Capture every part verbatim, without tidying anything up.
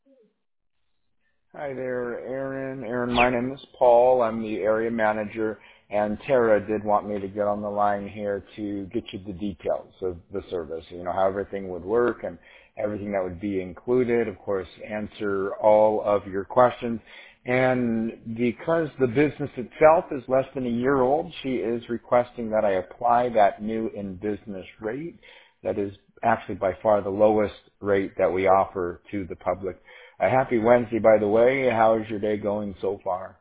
Hi there, Aaron. Aaron, my name is Paul. I'm the area manager, and Tara did want me to get on the line here to get you the details of the service, you know, how everything would work and everything that would be included. Of course, answer all of your questions. And because the business itself is less than a year old, she is requesting that I apply that new in-business rate. That is actually by far the lowest rate that we offer to the public. A happy Wednesday, by the way. How's your day going so far?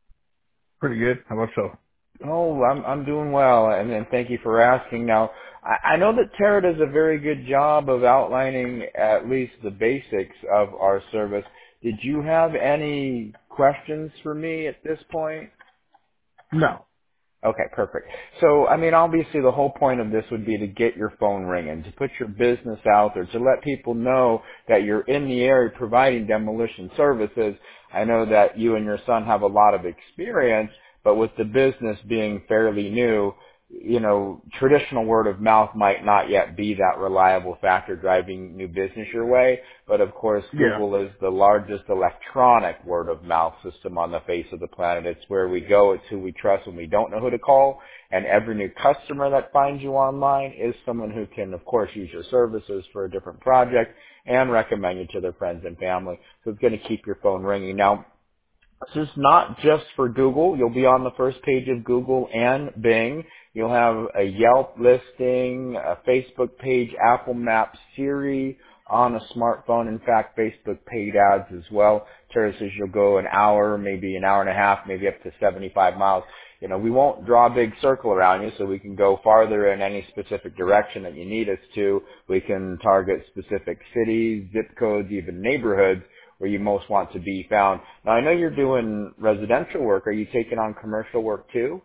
Pretty good. How about so? Oh, I'm I'm doing well, and, and thank you for asking. Now, I, I know that Tara does a very good job of outlining at least the basics of our service. Did you have any questions for me at this point? No. Okay, perfect. So, I mean, obviously the whole point of this would be to get your phone ringing, to put your business out there, to let people know that you're in the area providing demolition services. I know that you and your son have a lot of experience, but with the business being fairly new, you know, traditional word of mouth might not yet be that reliable factor driving new business your way. But of course, Yeah. Google is the largest electronic word of mouth system on the face of the planet. It's where we go. It's who we trust when we don't know who to call. And every new customer that finds you online is someone who can, of course, use your services for a different project and recommend you to their friends and family. So it's going to keep your phone ringing. Now, this is not just for Google. You'll be on the first page of Google and Bing. You'll have a Yelp listing, a Facebook page, Apple Maps, Siri on a smartphone. In fact, Facebook paid ads as well. Tara says you'll go an hour, maybe an hour and a half, maybe up to seventy-five miles. You know, we won't draw a big circle around you so we can go farther in any specific direction that you need us to. We can target specific cities, zip codes, even neighborhoods where you most want to be found. Now, I know you're doing residential work. Are you taking on commercial work too?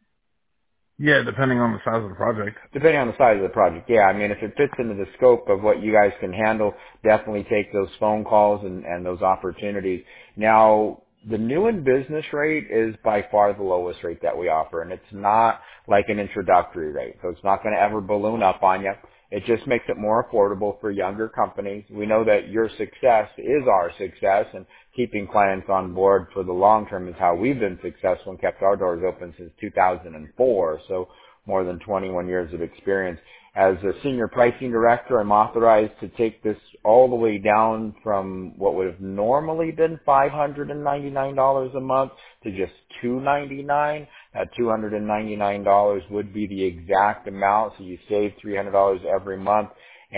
Yeah, depending on the size of the project. Depending on the size of the project, yeah. I mean, if it fits into the scope of what you guys can handle, definitely take those phone calls and, and those opportunities. Now, the new in business rate is by far the lowest rate that we offer, and it's not like an introductory rate, so it's not going to ever balloon up on you. It just makes it more affordable for younger companies. We know that your success is our success, and keeping clients on board for the long term is how we've been successful and kept our doors open since two thousand four. So more than twenty-one years of experience. As a senior pricing director, I'm authorized to take this all the way down from what would have normally been five hundred ninety-nine dollars a month to just two hundred ninety-nine dollars. That two hundred ninety-nine dollars would be the exact amount, so you save three hundred dollars every month,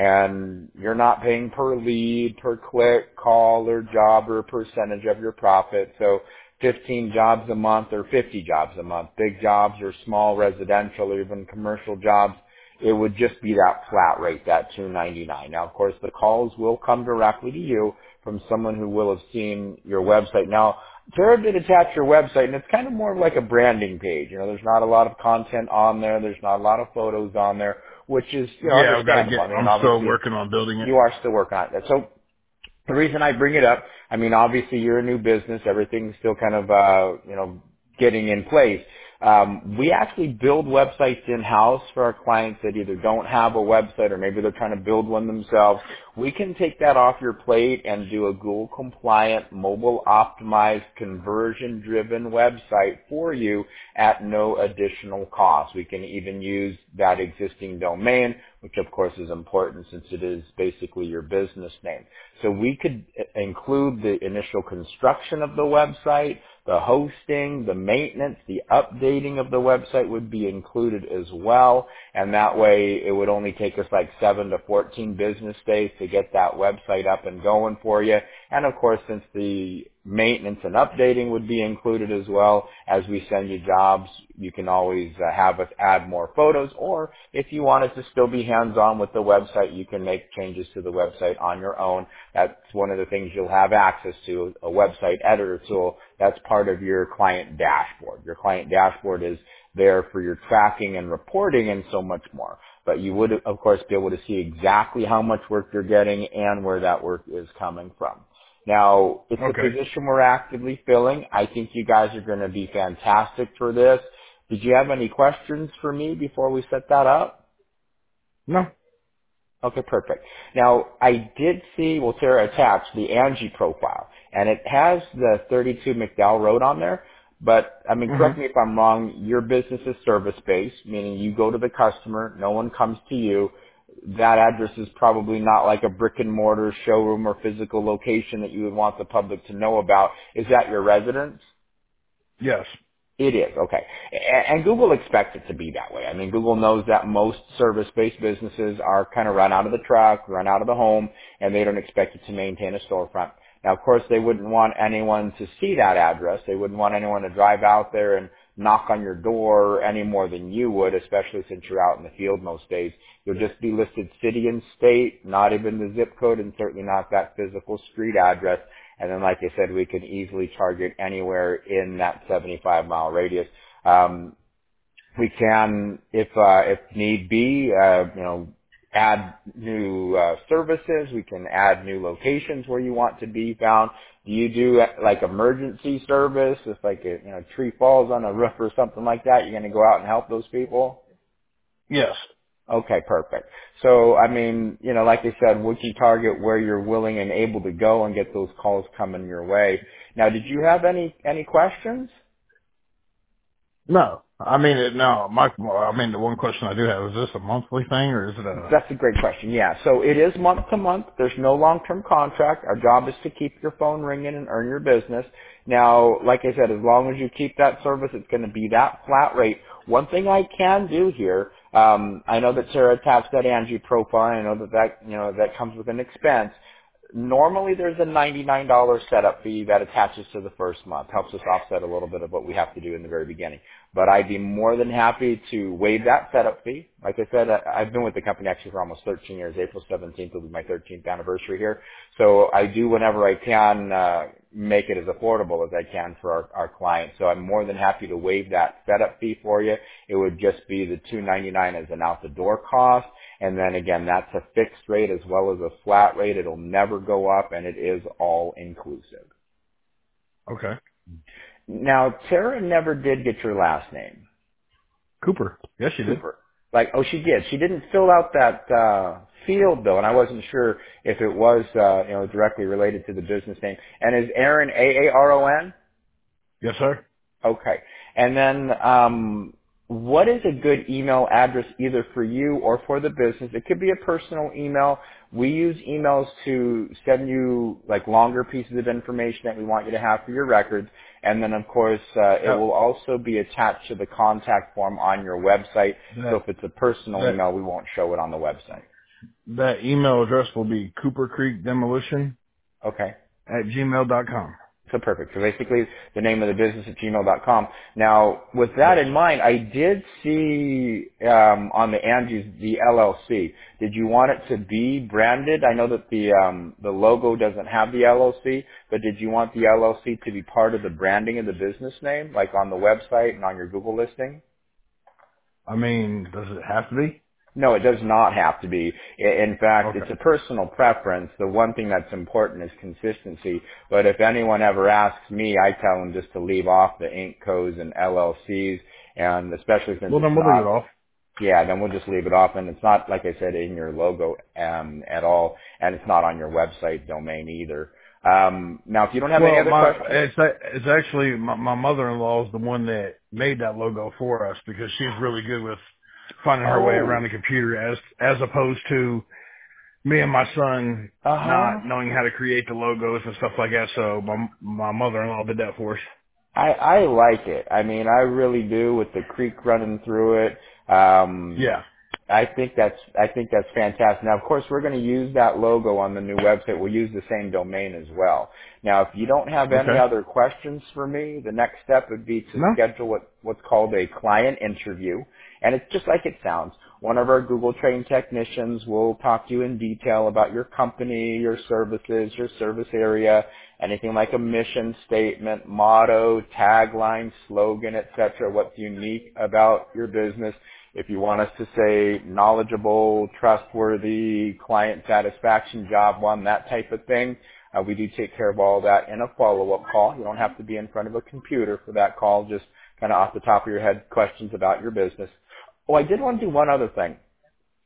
and you're not paying per lead, per click, call, or job, or a percentage of your profit. So fifteen jobs a month or fifty jobs a month, big jobs or small residential or even commercial jobs, it would just be that flat rate, that two hundred ninety-nine dollars. Now, of course, the calls will come directly to you from someone who will have seen your website. Now, Tara did attach your website, and it's kind of more of like a branding page. You know, there's not a lot of content on there. There's not a lot of photos on there, which is, you know, Yeah, I've got to understandable. get, I mean, I'm still obviously, working on building it. you are still working on it. So the reason I bring it up, I mean, obviously you're a new business. Everything's still kind of, uh, you know, getting in place. Um, we actually build websites in-house for our clients that either don't have a website or maybe they're trying to build one themselves. We can take that off your plate and do a Google compliant, mobile optimized, conversion driven website for you at no additional cost. We can even use that existing domain, which of course is important since it is basically your business name. So we could include the initial construction of the website, the hosting, the maintenance, the updating of the website would be included as well. And that way it would only take us like seven to fourteen business days to get that website up and going for you. And of course, since the maintenance and updating would be included as well, as we send you jobs, you can always uh, have us add more photos, or if you wanted to still be hands-on with the website, you can make changes to the website on your own. That's one of the things you'll have access to, a website editor tool. That's part of your client dashboard. Your client dashboard is there for your tracking and reporting and so much more. But you would, of course, be able to see exactly how much work you're getting and where that work is coming from. Now, it's a Okay. position we're actively filling. I think you guys are going to be fantastic for this. Did you have any questions for me before we set that up? No. Okay, perfect. Now, I did see, well, Sarah attached the Angie profile, and it has the thirty-two McDowell Road on there. But, I mean, hmm correct me if I'm wrong, your business is service-based, meaning you go to the customer, no one comes to you. That address is probably not like a brick and mortar showroom or physical location that you would want the public to know about. Is that your residence? Yes. It is, okay. A- And Google expects it to be that way. I mean, Google knows that most service-based businesses are kind of run out of the truck, run out of the home, and they don't expect it to maintain a storefront. Now, of course, they wouldn't want anyone to see that address. They wouldn't want anyone to drive out there and knock on your door any more than you would, especially since you're out in the field most days. You'll just be listed city and state, not even the zip code, and certainly not that physical street address. And then, like I said, we can easily target anywhere in that seventy-five mile radius. Um, we can, if uh, if need be, uh, you know, add new uh, services. We can add new locations where you want to be found. Do you do uh, like emergency service? If like a you know tree falls on a roof or something like that, you're going to go out and help those people? Yes. Okay, perfect. So, I mean, you know, like I said, would you target where you're willing and able to go and get those calls coming your way? Now, did you have any any questions? No. I mean, it, no. My, I mean, the one question I do have is this a monthly thing or is it a? That's a great question. Yeah. So it is month to month. There's no long-term contract. Our job is to keep your phone ringing and earn your business. Now, like I said, as long as you keep that service, it's going to be that flat rate. One thing I can do here, um, I know that Sarah attached that Angie profile. I know that that, you know, that comes with an expense. Normally there's a ninety-nine dollars setup fee that attaches to the first month. Helps us offset a little bit of what we have to do in the very beginning. But I'd be more than happy to waive that setup fee. Like I said, I- I've been with the company actually for almost thirteen years. April seventeenth will be my thirteenth anniversary here. So I do whenever I can uh, make it as affordable as I can for our, our clients. So I'm more than happy to waive that setup fee for you. It would just be the two ninety-nine as an out the door cost. And then again, that's a fixed rate as well as a flat rate. It'll never go up and it is all inclusive. Okay. Now, Tara never did get your last name. Cooper. Yes, you did. Cooper. Like, oh, she did. She didn't fill out that uh, field though, and I wasn't sure if it was, uh, you know, directly related to the business name. And is Aaron A A R O N? Yes, sir. Okay. And then, um, what is a good email address either for you or for the business? It could be a personal email. We use emails to send you like longer pieces of information that we want you to have for your records. And then of course, uh, it Uh, will also be attached to the contact form on your website. So that if it's a personal that email, we won't show it on the website. that email address will be Cooper Creek Demolition Okay. at gmail dot com. So perfect. So basically, the name of the business at gmail dot com. Now, with that Yes. in mind, I did see um, on the Angie's the L L C. Did you want it to be branded? I know that the um, the logo doesn't have the L L C, but did you want the L L C to be part of the branding of the business name, like on the website and on your Google listing? I mean, does it have to be? No, it does not have to be. I- In fact, it's Okay. a personal preference. The one thing that's important is consistency. But if anyone ever asks me, I tell them just to leave off the Inc codes and L L Cs, and especially since Well, it's then we'll leave it not, off. yeah, then we'll just leave it off. And it's not, like I said, in your logo um, at all, and it's not on your website domain either. Um, now, if you don't have any Well, other my questions, it's a- it's actually my, my mother-in-law is the one that made that logo for us because she's really good with finding her way around oh, the computer as as opposed to me and my son uh not huh. knowing how to create the logos and stuff like that. So my my mother-in-law did that for us. I I like it. I mean, I really do with the creek running through it. Um, Yeah. I think that's I think that's fantastic. Now, of course, we're going to use that logo on the new website. We'll use the same domain as well. Now, if you don't have any Okay. other questions for me, the next step would be to No. schedule what what's called a client interview, and it's just like it sounds. One of our Google trained technicians will talk to you in detail about your company, your services, your service area, anything like a mission statement, motto, tagline, slogan, et cetera, what's unique about your business. If you want us to say knowledgeable, trustworthy, client satisfaction, job one, that type of thing, uh, we do take care of all that in a follow-up call. You don't have to be in front of a computer for that call, just kind of off the top of your head questions about your business. Oh, I did want to do one other thing.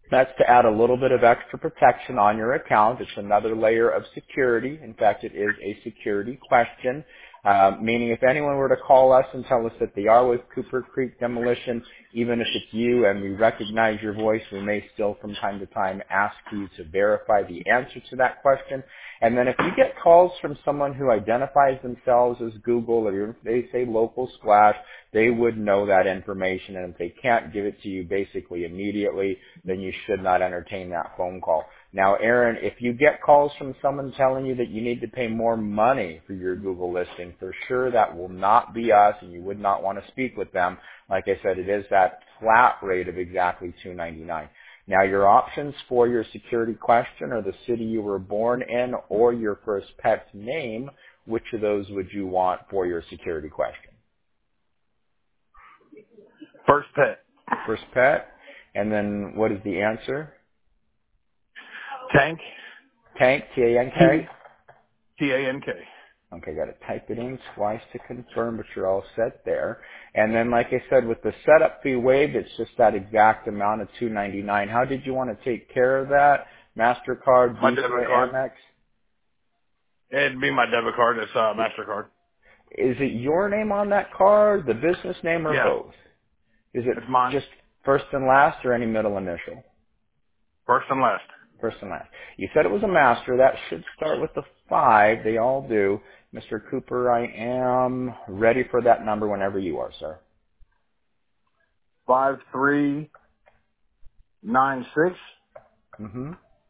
That's to add a little bit of extra protection on your account. It's another layer of security. In fact, it is a security question, uh, meaning if anyone were to call us and tell us that they are with Cooper Creek Demolition, even if it's you and we recognize your voice, we may still from time to time ask you to verify the answer to that question. And then if you get calls from someone who identifies themselves as Google or if they say local splash, they would know that information. And if they can't give it to you basically immediately, then you should not entertain that phone call. Now, Aaron, if you get calls from someone telling you that you need to pay more money for your Google listing, for sure that will not be us and you would not want to speak with them. Like I said, it is that flat rate of exactly two ninety-nine. Now, your options for your security question are the city you were born in or your first pet's name. Which of those would you want for your security question? First pet. First pet. And then what is the answer? Tank. Tank, T A N K? T A N K. Okay, got to type it in twice to confirm, but you're all set there. And then, like I said, with the setup fee waived, it's just that exact amount of two ninety-nine. How did you want to take care of that? MasterCard, My Visa, debit card. Amex? It'd be my debit card. It's uh, MasterCard. Is it your name on that card, the business name, or Yeah. both? Is it It's mine. just first and last or any middle initial? First and last. First and last. You said it was a master. That should start with the five. They all do. Mister Cooper, I am ready for that number whenever you are, sir. Five three nine six Mm-hmm.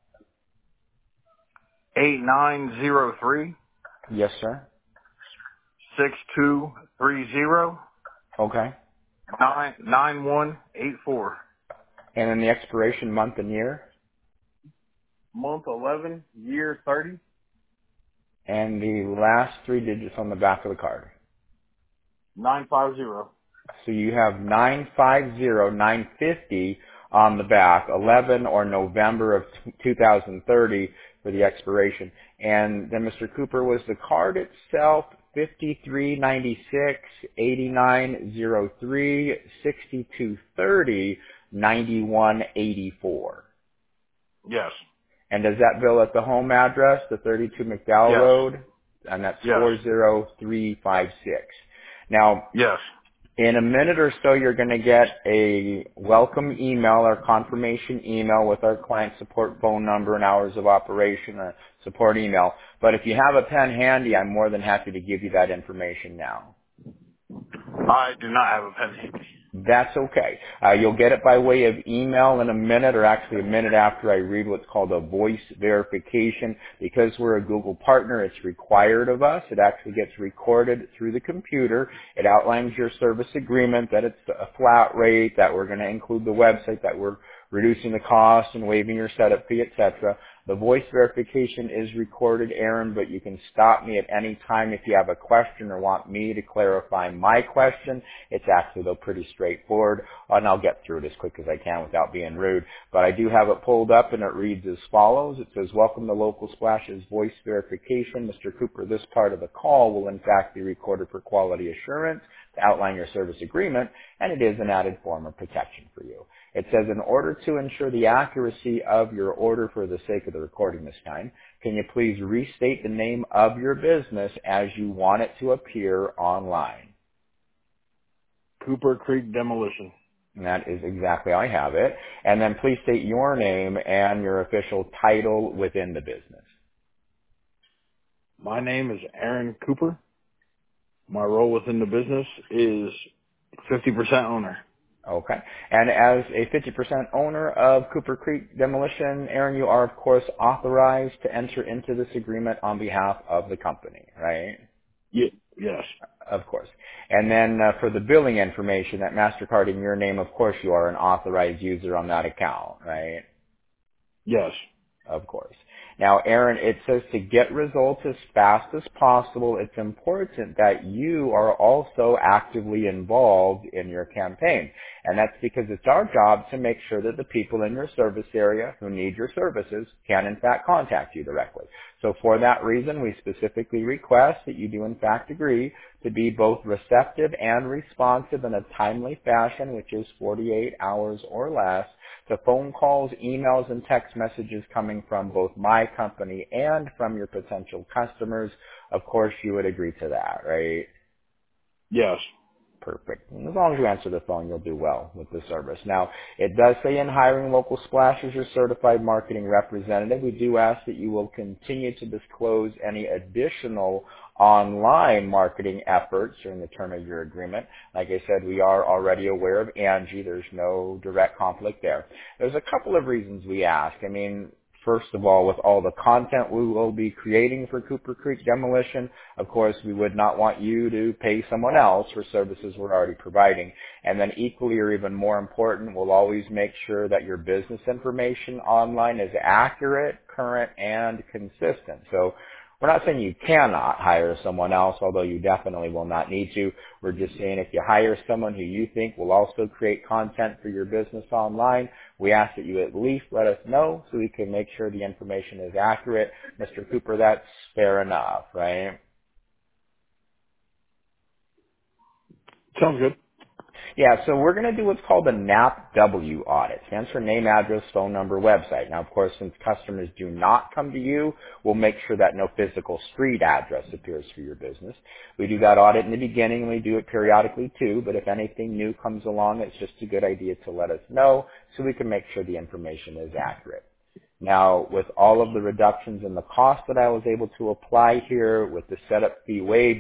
eight nine zero three Yes, sir. six two three zero Okay. nine nine one eight four. And then the expiration month and year, Month eleven, year thirty. and the last three digits on the back of the card. Nine five zero. So you have nine five zero, nine fifty on the back, eleven or November of two thousand thirty for the expiration. And then, Mister Cooper, was the card itself fifty-three ninety-six, eighty-nine oh three, sixty-two thirty, ninety-one eighty-four? Yes. And does that bill at the home address, the thirty-two McDowell Yes. Road? And that's Yes. four zero three five six. Now, Yes. in a minute or so, you're going to get a welcome email or confirmation email with our client support phone number and hours of operation, a support email. But if you have a pen handy, I'm more than happy to give you that information now. I do not have a pen handy. That's okay. Uh, you'll get it by way of email in a minute, or actually a minute after I read what's called a voice verification. Because we're a Google partner, it's required of us. It actually gets recorded through the computer. It outlines your service agreement, that it's a flat rate, that we're going to include the website, that we're reducing the cost and waiving your setup fee, et cetera. The voice verification is recorded, Aaron, but you can stop me at any time if you have a question or want me to clarify my question. It's actually, though, pretty straightforward, and I'll get through it as quick as I can without being rude. But I do have it pulled up, and it reads as follows. It says, "Welcome to Local Splash's voice verification. Mister Cooper, this part of the call will in fact be recorded for quality assurance to outline your service agreement, and it is an added form of protection for you." It says, "In order to ensure the accuracy of your order for the sake of the recording this time, can you please restate the name of your business as you want it to appear online?" Cooper Creek Demolition. And that is exactly how I have it. And then please state your name and your official title within the business. My name is Aaron Cooper. My role within the business is fifty percent owner. Okay. And as a fifty percent owner of Cooper Creek Demolition, Aaron, you are, of course, authorized to enter into this agreement on behalf of the company, right? Yeah. Yes. Of course. And then uh, for the billing information, that MasterCard in your name, of course, you are an authorized user on that account, right? Yes. Of course. Now, Aaron, it says to get results as fast as possible, it's important that you are also actively involved in your campaign. And that's because it's our job to make sure that the people in your service area who need your services can, in fact, contact you directly. So for that reason, we specifically request that you do, in fact, agree to be both receptive and responsive in a timely fashion, which is forty-eight hours or less, to phone calls, emails, and text messages coming from both my company and from your potential customers. Of course, you would agree to that, right? Yes. Perfect. And as long as you answer the phone, you'll do well with the service. Now, it does say in hiring local splash as your certified marketing representative, we do ask that you will continue to disclose any additional online marketing efforts during the term of your agreement. Like I said, we are already aware of Angie. There's no direct conflict there. There's a couple of reasons we ask. I mean, first of all, with all the content we will be creating for Cooper Creek Demolition, of course, we would not want you to pay someone else for services we're already providing. And then equally or even more important, we'll always make sure that your business information online is accurate, current, and consistent. So we're not saying you cannot hire someone else, although you definitely will not need to. We're just saying if you hire someone who you think will also create content for your business online, we ask that you at least let us know so we can make sure the information is accurate. Mister Cooper, that's fair enough, right? Sounds good. Yeah, so we're going to do what's called a N A P W audit. Stands for name, address, phone number, website. Now, of course, since customers do not come to you, we'll make sure that no physical street address appears for your business. We do that audit in the beginning, and we do it periodically too, but if anything new comes along, it's just a good idea to let us know so we can make sure the information is accurate. Now, with all of the reductions in the cost that I was able to apply here, with the setup fee waived,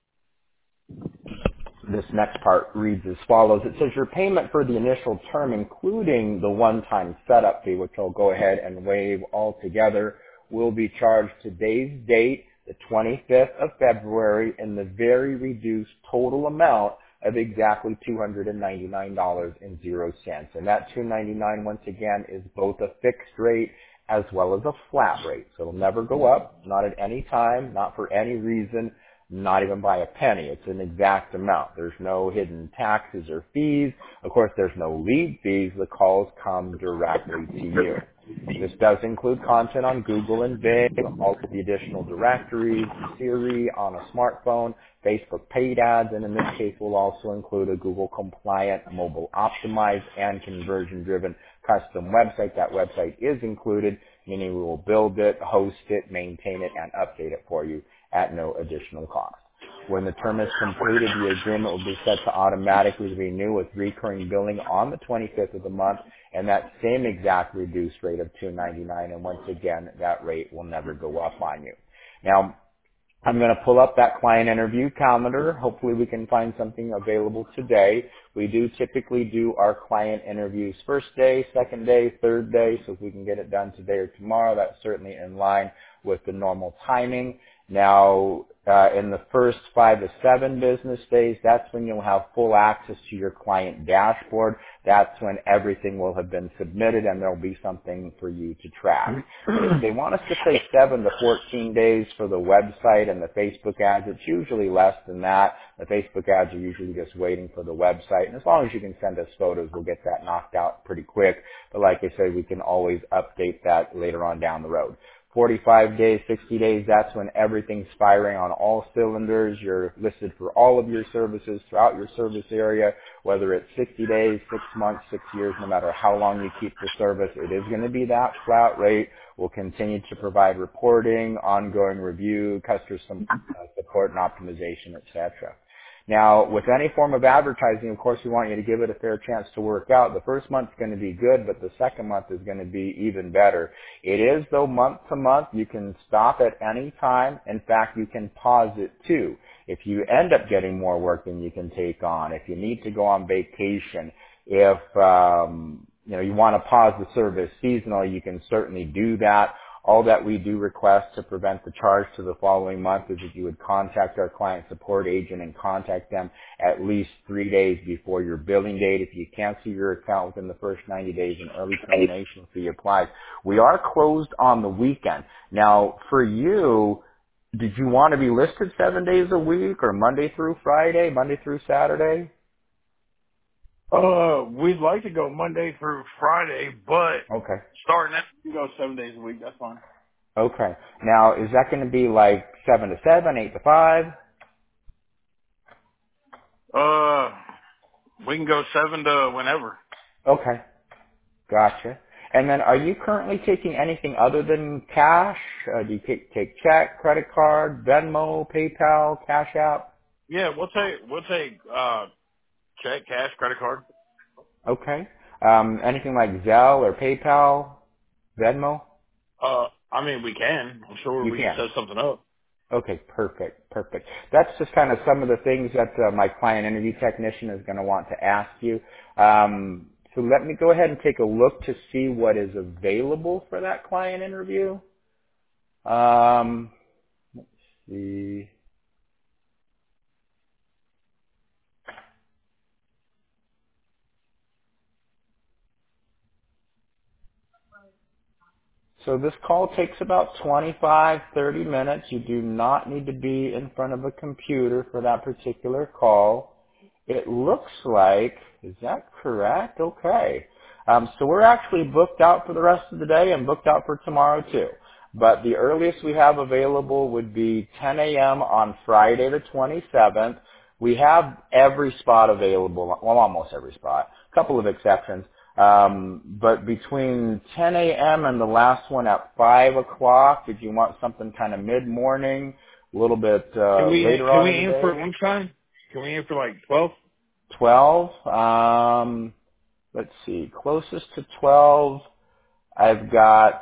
this next part reads as follows. It says your payment for the initial term, including the one-time setup fee, which I'll go ahead and waive altogether, will be charged today's date, the twenty-fifth of February, in the very reduced total amount of exactly two hundred ninety-nine dollars and zero cents. And that two hundred ninety-nine dollars, once again, is both a fixed rate as well as a flat rate. So it'll never go up, not at any time, not for any reason, not even by a penny. It's an exact amount. There's no hidden taxes or fees. Of course, there's no lead fees. The calls come directly to you. This does include content on Google and Bing, all of the additional directories, Siri on a smartphone, Facebook paid ads, and in this case will also include a Google compliant, mobile optimized, and conversion driven custom website. That website is included, meaning we will build it, host it, maintain it, and update it for you at no additional cost. When the term is completed, the agreement will be set to automatically renew with recurring billing on the twenty-fifth of the month, and that same exact reduced rate of two hundred ninety-nine dollars, and once again, that rate will never go up on you. Now, I'm going to pull up that client interview calendar. Hopefully we can find something available today. We do typically do our client interviews first day, second day, third day, so if we can get it done today or tomorrow, that's certainly in line with the normal timing. Now, uh, in the first five to seven business days, that's when you'll have full access to your client dashboard. That's when everything will have been submitted and there'll be something for you to track. If they want us to say seven to fourteen days for the website and the Facebook ads, it's usually less than that. The Facebook ads are usually just waiting for the website. And as long as you can send us photos, we'll get that knocked out pretty quick. But like I said, we can always update that later on down the road. forty-five days, sixty days, that's when everything's firing on all cylinders. You're listed for all of your services throughout your service area, whether it's sixty days, six months, six years, no matter how long you keep the service, it is going to be that flat rate. We'll continue to provide reporting, ongoing review, customer support and optimization, et cetera. Now, with any form of advertising, of course, we want you to give it a fair chance to work out. The first month's going to be good, but the second month is going to be even better. It is, though, month to month. You can stop at any time. In fact, you can pause it, too. If you end up getting more work than you can take on, if you need to go on vacation, if um, you know you want to pause the service seasonally, you can certainly do that. All that we do request to prevent the charge to the following month is that you would contact our client support agent and contact them at least three days before your billing date. If you cancel your account within the first ninety days, an early termination fee applies. We are closed on the weekend. Now, for you, did you want to be listed seven days a week or Monday through Friday, Monday through Saturday? Uh, we'd like to go Monday through Friday, but Okay. starting next week, we go seven days a week. That's fine. Okay. Now, is that going to be like seven to seven, eight to five? Uh, we can go seven to whenever. Okay, gotcha. And then are you currently taking anything other than cash? Uh, do you take, take check, credit card, Venmo, PayPal, Cash App? Yeah, we'll take we'll take uh check, cash, credit card. Okay. Um, anything like Zelle or PayPal, Venmo? Uh, I mean we can. I'm sure You we can can. set something up. Okay, perfect, perfect. That's just kind of some of the things that uh, my client interview technician is going to want to ask you. Um, so let me go ahead and take a look to see what is available for that client interview. Um, let's see. So this call takes about twenty-five, thirty minutes. You do not need to be in front of a computer for that particular call. It looks like, is that correct? Okay. Um, so we're actually booked out for the rest of the day and booked out for tomorrow too. But the earliest we have available would be ten a.m. on Friday the twenty-seventh. We have every spot available, well, almost every spot, a couple of exceptions. Um, but between ten a.m. and the last one at five o'clock, did you want something kind of mid-morning, a little bit Can uh, we later can on we in the aim for day? lunchtime? Can we aim for like twelve? twelve. Um, let's see. Closest to twelve, I've got,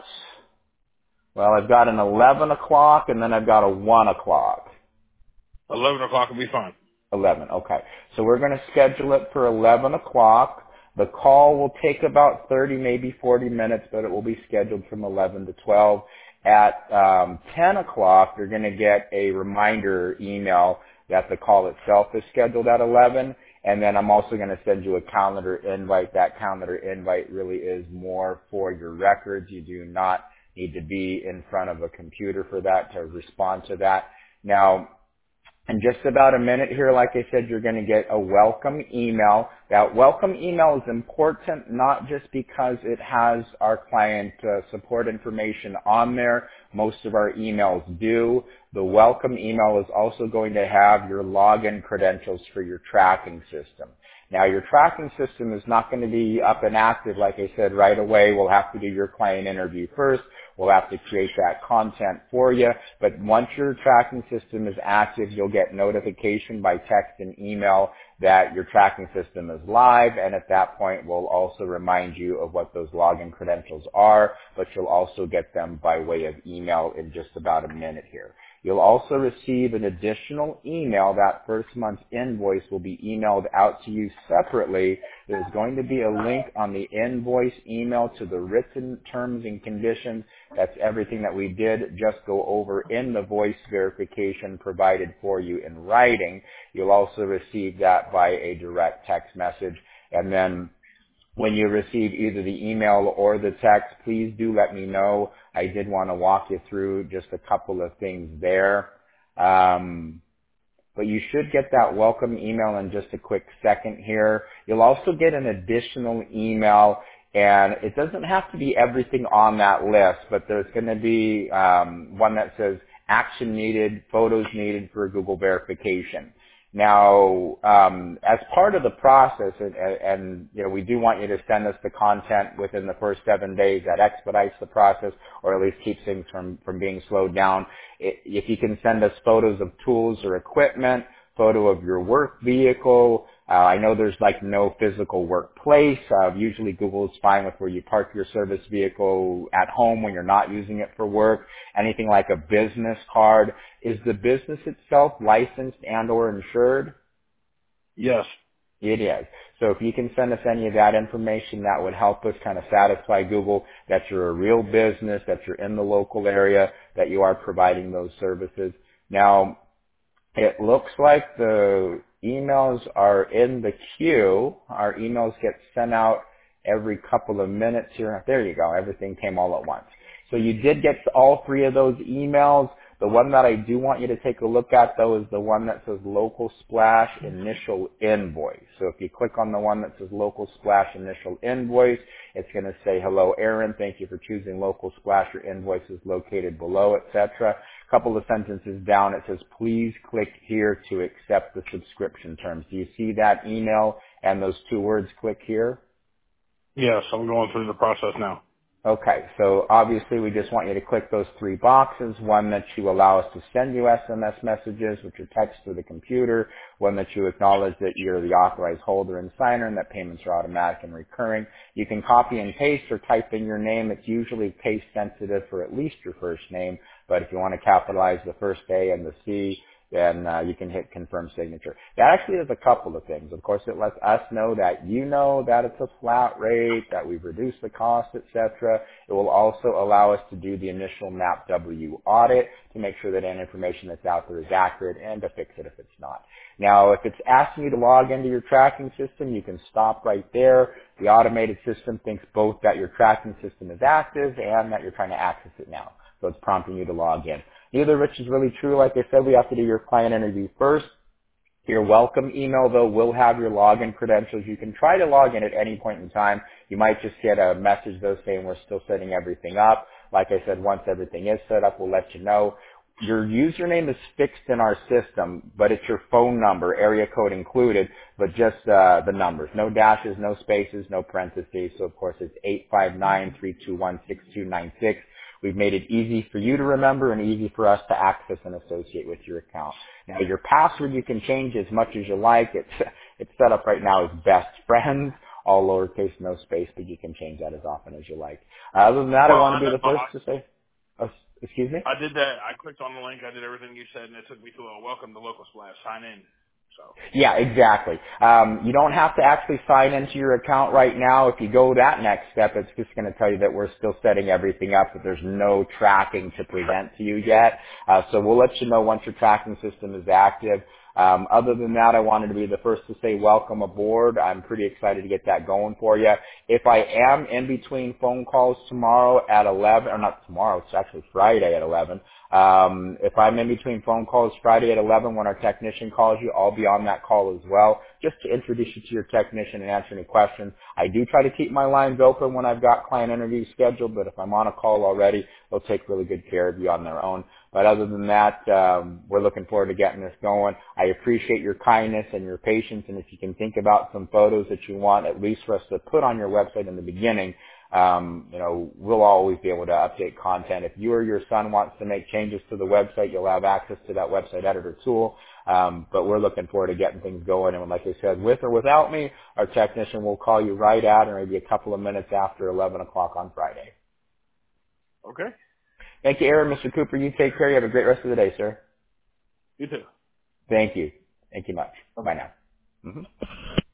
well, I've got an eleven o'clock and then I've got a one o'clock. Eleven o'clock will be fine. eleven, okay. So we're going to schedule it for eleven o'clock. The call will take about thirty, maybe forty minutes, but it will be scheduled from eleven to twelve. At um, ten o'clock, you're going to get a reminder email that the call itself is scheduled at eleven. And then I'm also going to send you a calendar invite. That calendar invite really is more for your records. You do not need to be in front of a computer for that to respond to that. Now, in just about a minute here, like I said, you're going to get a welcome email. That welcome email is important not just because it has our client uh, support information on there. Most of our emails do. The welcome email is also going to have your login credentials for your tracking system. Now, your tracking system is not going to be up and active, like I said, right away. We'll have to do your client interview first. We'll have to create that content for you. But once your tracking system is active, you'll get notification by text and email that your tracking system is live. And at that point, we'll also remind you of what those login credentials are, but you'll also get them by way of email in just about a minute here. You'll also receive an additional email. That first month's invoice will be emailed out to you separately. There's going to be a link on the invoice email to the written terms and conditions. That's everything that we did just go over in the voice verification provided for you in writing. You'll also receive that by a direct text message. And then when you receive either the email or the text, please do let me know. I did want to walk you through just a couple of things there. Um, but you should get that welcome email in just a quick second here. You'll also get an additional email, and it doesn't have to be everything on that list, but there's going to be um, one that says action needed, photos needed for Google verification. Now, um, as part of the process, and, and you know, we do want you to send us the content within the first seven days. That expedites the process, or at least keeps things from from being slowed down. I- If you can send us photos of tools or equipment, photo of your work vehicle. Uh, I know there's like no physical workplace. Uh, usually Google is fine with where you park your service vehicle at home when you're not using it for work. Anything like a business card. Is the business itself licensed and or insured? Yes. It is. So if you can send us any of that information, that would help us kind of satisfy Google that you're a real business, that you're in the local area, that you are providing those services. Now, it looks like the emails are in the queue. Our emails get sent out every couple of minutes here. There you go. Everything came all at once. So you did get all three of those emails. The one that I do want you to take a look at, though, is the one that says Local Splash Initial Invoice. So if you click on the one that says Local Splash Initial Invoice, it's going to say, hello, Aaron. Thank you for choosing Local Splash. Your invoice is located below, et cetera. A couple of sentences down, it says, please click here to accept the subscription terms. Do you see that email and those two words, click here? Yes, I'm going through the process now. Okay, so obviously we just want you to click those three boxes, one that you allow us to send you S M S messages, which are text to the computer, one that you acknowledge that you're the authorized holder and signer and that payments are automatic and recurring. You can copy and paste or type in your name. It's usually case sensitive for at least your first name, but if you want to capitalize the first A and the C, then uh, you can hit confirm signature. That actually does a couple of things. Of course, it lets us know that you know that it's a flat rate, that we've reduced the cost, et cetera. It will also allow us to do the initial map W audit to make sure that any information that's out there is accurate and to fix it if it's not. Now, if it's asking you to log into your tracking system, you can stop right there. The automated system thinks both that your tracking system is active and that you're trying to access it now. So it's prompting you to log in. Neither of which is really true. Like I said, we have to do your client interview first. Your welcome email, though, will have your login credentials. You can try to log in at any point in time. You might just get a message, though, saying we're still setting everything up. Like I said, once everything is set up, we'll let you know. Your username is fixed in our system, but it's your phone number, area code included, but just uh, the numbers. No dashes, no spaces, no parentheses. So, of course, it's eight five nine, three two one, six two nine six. We've made it easy for you to remember and easy for us to access and associate with your account. Now, your password you can change as much as you like. It's, it's set up right now as best friends, all lowercase, no space, but you can change that as often as you like. Uh, other than that, I Well, want I, to be the I, first to say, oh, excuse me? I did that. I clicked on the link. I did everything you said, and it took me to a welcome to Local Splash. Sign in. So. Yeah, exactly. Um, you don't have to actually sign into your account right now. If you go that next step, it's just going to tell you that we're still setting everything up, but there's no tracking to present to you yet. Uh, so we'll let you know once your tracking system is active. Um, other than that, I wanted to be the first to say welcome aboard. I'm pretty excited to get that going for you. If I am in between phone calls tomorrow at eleven, or not tomorrow, it's actually Friday at eleven. Um, if I'm in between phone calls Friday at eleven when our technician calls you, I'll be on that call as well, just to introduce you to your technician and answer any questions. I do try to keep my lines open when I've got client interviews scheduled, but if I'm on a call already, they'll take really good care of you on their own. But other than that, um, we're looking forward to getting this going. I appreciate your kindness and your patience, and if you can think about some photos that you want at least for us to put on your website in the beginning, um, you know, we'll always be able to update content. If you or your son wants to make changes to the website, you'll have access to that website editor tool. Um, but we're looking forward to getting things going. And like I said, with or without me, our technician will call you right at or maybe a couple of minutes after eleven o'clock on Friday. Okay. Thank you, Aaron. Mister Cooper, you take care. You have a great rest of the day, sir. You too. Thank you. Thank you much. Bye-bye. Bye now. hmm